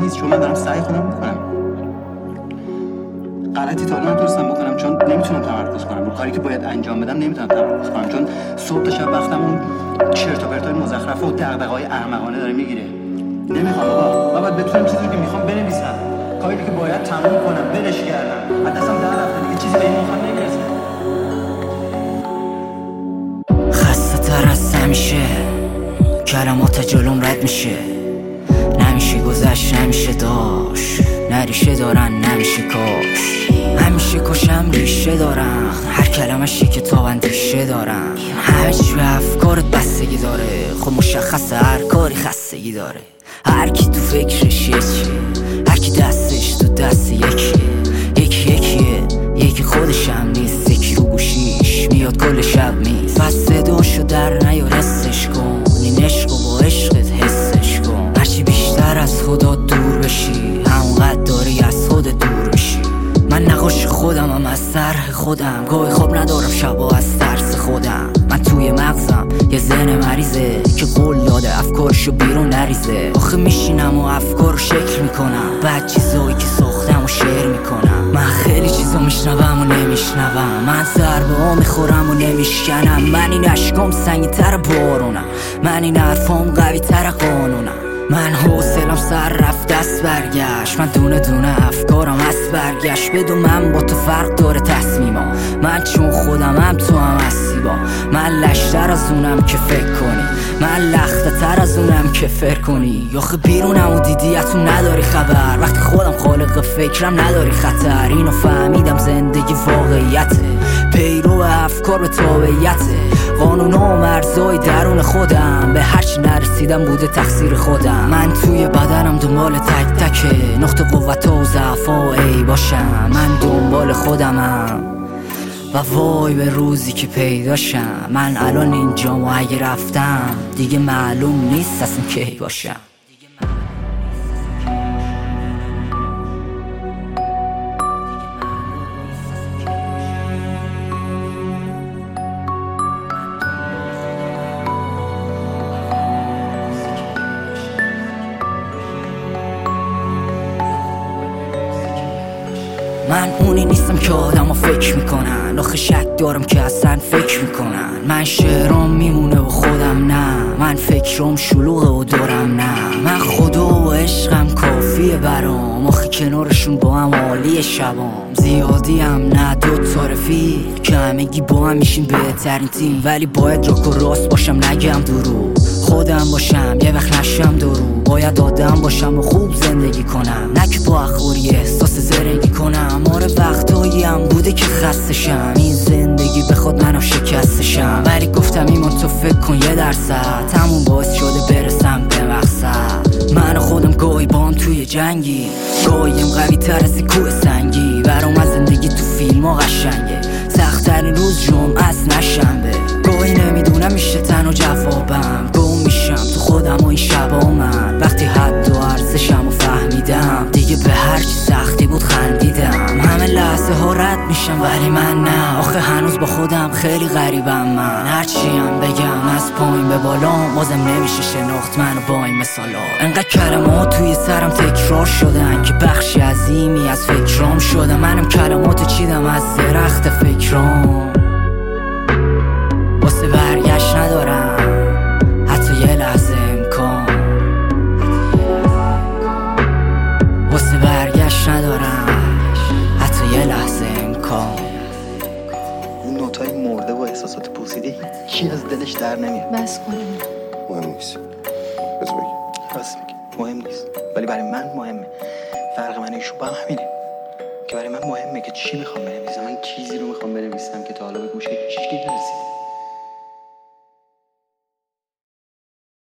نیست، چون من دارم سعی خودم میکنم. غلطی تا الان نتونستم بکنم چون نمیتونم تمرکز کنم رو کاری که باید انجام بدم. نمیتونم تمرکز کنم چون صبح تا شب وقتم اون چرت و پرتای مزخرف و دغدغه‌های احمقانه داره میگیره. نمیخوام بابا، من باید بتونم چیزی که میخوام بنویسم، کاری که باید تموم کنم ولش کردم، از دستم در رفته دیگه، چیزی به این مخم نمیرسه. خسته تر از همیشه کلمات جلوم رد میشه، نمیشه گذشت نمیشه داشت، نریشه دارن نمیشه کاش، همیشه کشم ریشه دارم، هر کلمش یک کتاب اندیشه دارم، همه چی به افکارت بستگی داره، خب مشخصه هر کاری خستگی داره، هر کی تو فکرش یه چیه، هر کی دستش تو دست یکیه، یکی خودش هم نیست، یکی رو گوشیش میاد کل شب میز، بس صداشو در نیار حسش کن، این عشق و با عشقت حسش کن، هرچی بیشتر از خدا دور بشی همونقدر داری از خودت دور بشی. من نقاش خودم هم از طرح خودم، گاهی خواب ندارم شبا از ترس خودم، من توی مغزم یه ذهن مریضه که قول داده افکارشو بیرون نریزه، آخه میشینم و افکارو شکل میکنم، بعد چیزایی که ساختم و شعر میکنم، من خیلی چیزا میشنوم و نمیشنوم، من ضربه ها میخورم و نمیشکنم، من این عشقام سنگی تر بارونم، من این حرفام قوی تر قانونم، من حوصلم سر رفت دست برگشت، من دونه دونه افکارم از برگشت، بدون من با تو فرق داره تصمیمم، من چون خودمم تو هم هستی با من، لشتر از اونم که فکر کنی، من لخته تر از اونم که فکر کنی، آخه بیرونم و دیدیتون نداری خبر، وقتی خودم خالق فکرم نداری خطر، اینو فهمیدم زندگی واقعیته، پیرو افکار به تابعیته، قانون و مرزای درون خودم، به هرچی نرسیدم بوده تقصیر خودم، من توی بدنم دنبال تک تکه نقطه قوت و ضعفا ای باشم، من دنبال خودمم و وای به روزی که پیداشم، من الان اینجام و اگه رفتم دیگه معلوم نیست اصلا کی باشم. من اونی نیستم که آدم فکر میکنن، آخه شک دارم که اصلا فکر میکنن، من شعرام میمونه و خودم نه، من فکرام شلوغه و دارم نه، من خدا و عشقم کافیه برام، آخه کنارشون با هم عالیه شبام، زیادی هم نه دوتا رفیق که همگی با هم میشیم بهترین تیم، ولی باید راک و راست باشم نگم دروغ، خودم باشم یه وقت نشم دروغ، باید آدم باشم و خوب زندگی کنم، نه که با اخوری احساس زرنگی کنم، آره وقتایی هم بوده که خستشم، این زندگی به خود منم شکستشم، ولی گفتم ایمان تو فکر کن 1% تموم باعث شده برسم به مقصد، من و خودم گاهی با هم توی جنگی، گاهیم قوی تر از کوه سنگی، برام از زندگی تو فیلم ها قشنگه، سخت‌ترین روز جمعه از نشنبه، گاهی نمیدونم میشه تنها جوابم، گم میشم تو خودم و این شبا، من وقتی حد و ارزشم و فهمیدم دیگه به هرچی سختی بود خندیدم، همه لحظه ها رد میشم ولی من نه، آخه هنوز با خودم خیلی غریبم، من هرچی هم بگم از پایین به بالا بازم نمیشه شناخت منو با این مثالا، انقدر کلمات توی سرم تکرار شدن که بخشی عظیمی از فکرام شدم، منم کلمات چیدم از درخت فکرام، واسه برگشت ندارم حتی یه لحظه امکان، واسه برگشت ندارم حتی یه لحظه امکان. اون نوتای مرده و احساسات پوسیده هیچی از دلش در نمیاد. بس کنیم مهم نیست، بذار بگی. راست میگی مهم نیست، ولی برای من مهمه. فرق من ایشون با هم همینه که برای من مهمه که چی میخوام بنویسم، من چیزی رو میخوام بنویسم که تا حالا به گوشه هیچکی نرسیده.